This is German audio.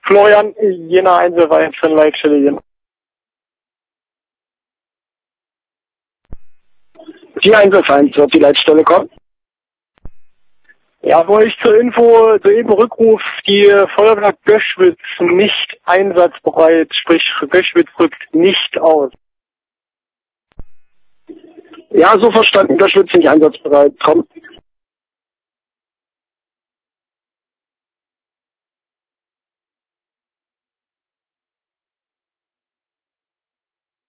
Florian, Jena Einzelwein für Leitstelle Jena. Die Einzelverein zur die Leitstelle kommt. Ja, wo ich zur Info soeben Rückruf, die Feuerwehr Göschwitz nicht einsatzbereit, sprich Göschwitz rückt nicht aus. Ja, so verstanden, Göschwitz nicht einsatzbereit. Kommt.